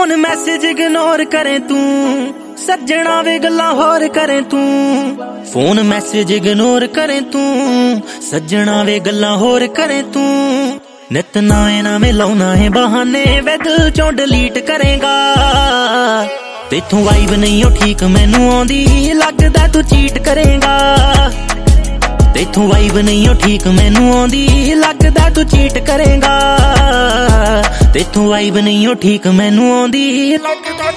Phone message ignore करे तू, सज्जणा वे गल्लां होर करे तू। फोन मैसेज इग्नोर करे तू, सज्जणा वे गल्लां होर करे तू। नित नवे लाउना है बहाने, वे दिल चों डिलीट करेगा। तेथों वाइब नहीं हो ठीक मैनू आउंदी, लगदा तू चीट करेगा। तेथों वाइब नहीं हो ठीक मैनू आउंदी, लगदा तू चीट करेगा। तेथों वाइब नहीं हो ठीक मैनू आउंदी, लगदा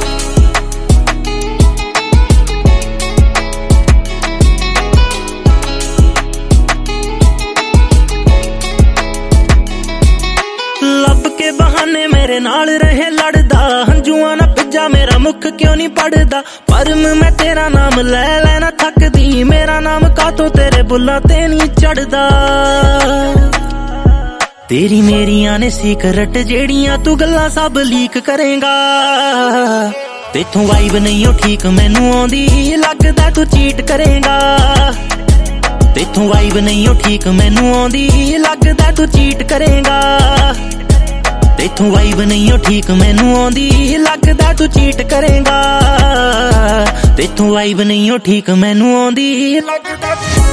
लब के बहाने मेरे नाल रहे लड़दा। हंजुआ ना पिज्जा मेरा मुख क्यों नहीं पड़दा। पर मैं तेरा नाम ले लेना थकदी, मेरा नाम कातों तेरे बुल्ला ते नहीं चढ़दा। तेरी मेरियां ने सीक्रेट जेड़ियां तू गल्लां सब लीक करेगा। तेथों वाइब नहीं हो ठीक मैनू आउंदी, लगदा तू चीट करेगा। तेथों वाइब नहीं हो ठीक मैनू आउंदी, लगदा तू चीट करेगा। तेथों वाइब नहीं हो ठीक मैनू आउंदी, लगदा तू चीट करेगा। तेथों वाइब नहीं हो ठीक मैनू आउंदी, लगदा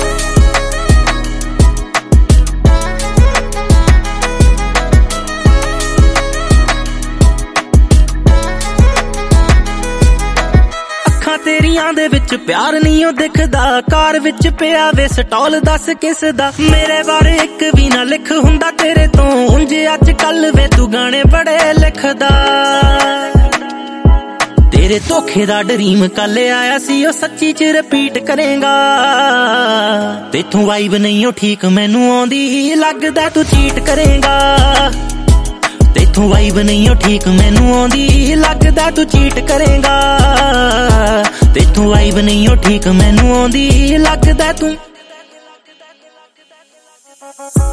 तेरियां दे विच प्यार नहीं हो दिखदा। कार विच पिया वे स्टॉल दस किस दा। मेरे बारे एक भी ना लिख हुंदा तेरे तो, उंज अज कल वे तू गाने बड़े लिखदा। तेरे धोखे दा ड्रीम कल आया सी, ओ सच्ची च रिपीट करेगा। तेथों वाइब नहीं हो ठीक मैनू आउंदी, लगदा तू चीट करेगा। तेथों वाइब नहीं हो ठीक मैनू आउंदी, लगदा तू चीट करेगा। तेथों वाइब नहीं हो ठीक मैनू आउंदी, लगदा तू